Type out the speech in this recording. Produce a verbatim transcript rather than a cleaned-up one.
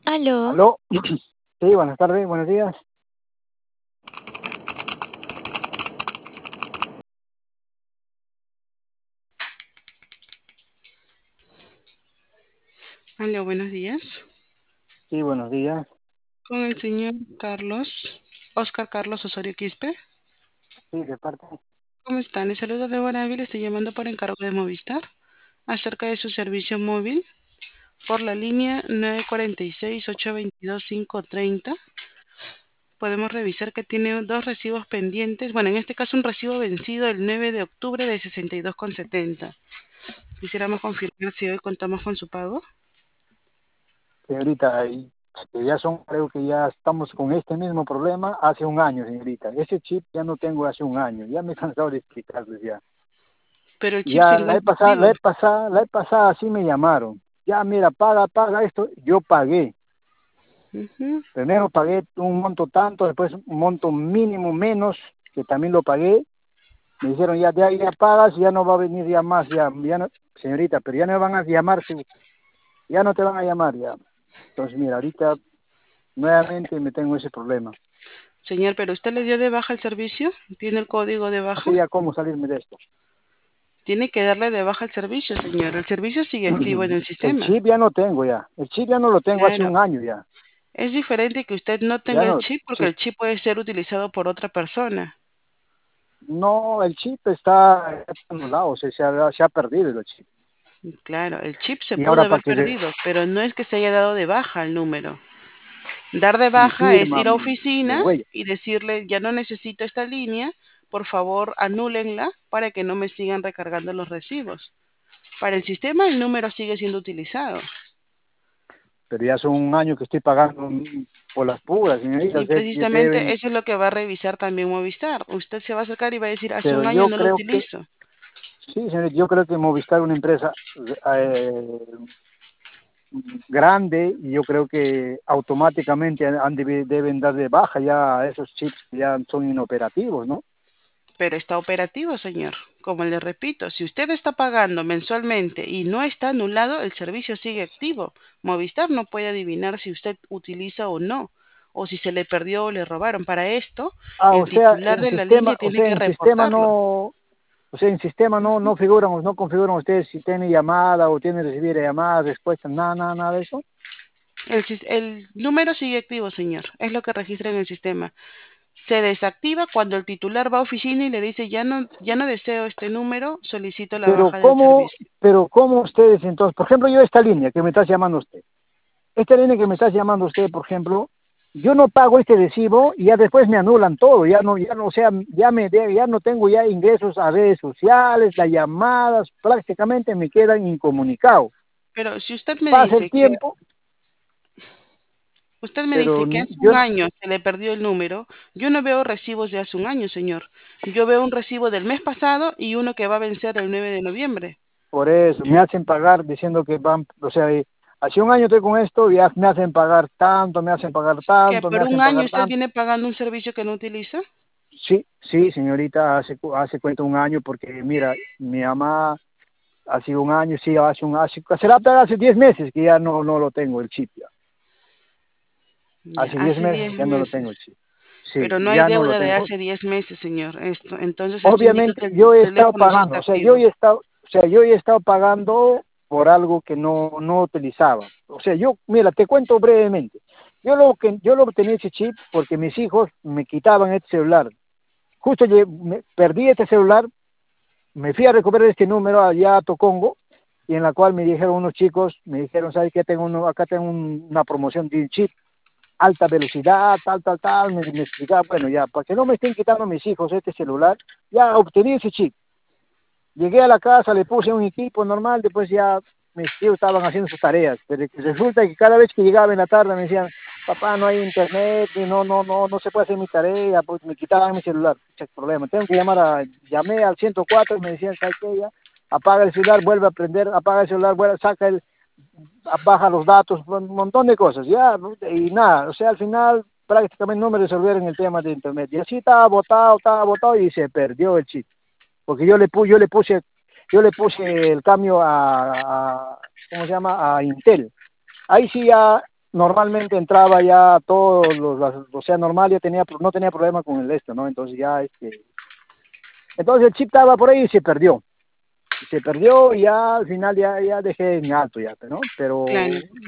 Aló, Aló, sí, buenas tardes, buenos días. Hola, buenos días. Sí, buenos días. Con el señor Carlos, Oscar Carlos Osorio Quispe. Sí, de parte. ¿Cómo están? Les saludo de Ávila, estoy llamando por encargo de Movistar acerca de su servicio móvil por la línea nueve cuatro seis, ocho dos dos, cinco tres cero. Podemos revisar que tiene dos recibos pendientes. Bueno, en este caso un recibo vencido el nueve de octubre de sesenta y dos con setenta. Quisiéramos confirmar si hoy contamos con su pago. Señorita, y que ya son, creo que ya estamos con este mismo problema hace un año, señorita. Ese chip ya no tengo hace un año, ya me he cansado de explicarles ya. Pero el chip se Ya la he encuentra pasada, la activo. he pasada, la he pasada, así me llamaron. Ya, mira, paga, paga esto, yo pagué. Ujú. Primero pagué un monto tanto, después un monto mínimo menos, que también lo pagué. Me dijeron, ya, ya, ya pagas, ya no va a venir ya más, ya, ya no, señorita, pero ya no van a llamar, si- ya no te van a llamar, ya. Entonces, mira, ahorita nuevamente me tengo ese problema. Señor, ¿pero usted le dio de baja el servicio? ¿Tiene el código de baja? Así ya, ¿cómo salirme de esto? Tiene que darle de baja el servicio, señor. El servicio sigue activo en el El sistema. chip ya no tengo ya. El chip ya no lo tengo hace Claro. un año ya. Es diferente que usted no Ya tenga el no, chip porque sí. el chip puede ser utilizado por otra persona. No, el chip está anulado, o sea, se ha, se ha perdido el chip. Claro, el chip se Y pudo ahora para haber que le, perdido, pero no es que se haya dado de baja el número. Dar de mi baja es firma, ir a mi oficina huella. y decirle, ya no necesito esta línea, por favor anúlenla para que no me sigan recargando los recibos. Para el sistema el número sigue siendo utilizado. Pero ya son un año que estoy pagando por las puras, señorita. Y Usted precisamente deben, eso es lo que va a revisar también Movistar. Usted se va a acercar y va a decir, hace pero un año yo no lo creo que, utilizo. sí, señorita, yo creo que Movistar es una empresa eh, grande y yo creo que automáticamente han debe- deben dar de baja ya a esos chips que ya son inoperativos, ¿no? Pero está operativo, señor. Como le repito, si usted está pagando mensualmente y no está anulado, el servicio sigue activo. Movistar no puede adivinar si usted utiliza o no, o si se le perdió o le robaron. Para esto, Ah, el o sea, titular en de la línea sistema, o tiene sea, que en sistema reportarlo. no, o sea, en sistema no, no figuran, no configuran ustedes si tiene llamada o tiene recibir llamadas, respuestas, nada, nada, nada de eso. El, sis- el número sigue activo, señor. Es lo que registra en el sistema. Se desactiva cuando el titular va a oficina y le dice, ya no, ya no deseo este número, solicito la Pero baja del cómo, servicio. pero cómo ustedes entonces, por ejemplo, yo esta línea que me está llamando usted. Esta línea que me está llamando usted, por ejemplo, yo no pago este recibo y ya después me anulan todo, ya no, ya no, o sea, ya me, ya no tengo ya ingresos a redes sociales, las llamadas prácticamente me quedan incomunicados. Pero si usted me Pasa el dice que tiempo, Usted me pero dice que hace yo un no, año se le perdió el número. Yo no veo recibos de hace un año, señor. Yo veo un recibo del mes pasado y uno que va a vencer el nueve de noviembre. por eso me hacen pagar diciendo que van, o sea, eh, hace un año estoy con esto, ya me hacen pagar tanto, me hacen pagar ¿Que tanto, me por un hacen año pagar usted tanto. viene pagando un servicio que no utiliza? Sí, sí, señorita, hace, cu- hace cuenta un año porque mira, mi mamá hace un año, sí, hace un hace, será apenas hace diez meses que ya no, no lo tengo el chip ya. Ya, Hace diez hace meses diez ya no lo tengo el meses. chip. Pero Sí, no hay ya no lo deuda de tengo. hace diez meses, señor. Esto, entonces esto indica que Obviamente el yo he estado teléfono sí pagando, está o sea, yo activo. he estado, o sea, yo he estado pagando por algo que no, no utilizaba. O sea, yo, mira, te cuento brevemente. Yo lo que, yo lo tenía ese chip porque mis hijos me quitaban este celular. Justo lle- me- perdí este celular, me fui a recuperar este número allá a Tocongo, y en la cual me dijeron unos chicos, me dijeron, ¿sabes qué? Tengo uno, acá tengo un- una promoción de un chip, alta velocidad, tal, tal, tal, me, me explicaba, bueno, ya, para que no me estén quitando mis hijos este celular, ya obtení ese chip. Llegué a la casa, le puse un equipo normal, después ya mis tíos estaban haciendo sus tareas, pero resulta que cada vez que llegaba en la tarde me decían, papá, no hay internet, y no, no, no, no se puede hacer mi tarea, pues me quitaban mi celular, ese problema, tengo que llamar a, llamé al ciento cuatro, me decían, ¿sabes qué? Ya, apaga el celular, vuelve a prender, apaga el celular, vuelve, saca el, baja los datos, un montón de cosas, ya, y nada, o sea, al final prácticamente no me resolvieron el tema de internet, y así estaba botado, estaba botado, y se perdió el chip porque yo le pu yo le puse yo le puse el cambio a, a ¿cómo se llama? A Intel. Ahí sí ya normalmente entraba ya todos los, las- o sea, normal, ya tenía, no tenía problema con el esto, ¿no? Entonces ya, este, entonces el chip estaba por ahí y se perdió, y se perdió y ya al final ya, ya dejé en alto ya, ¿no? claro. Pero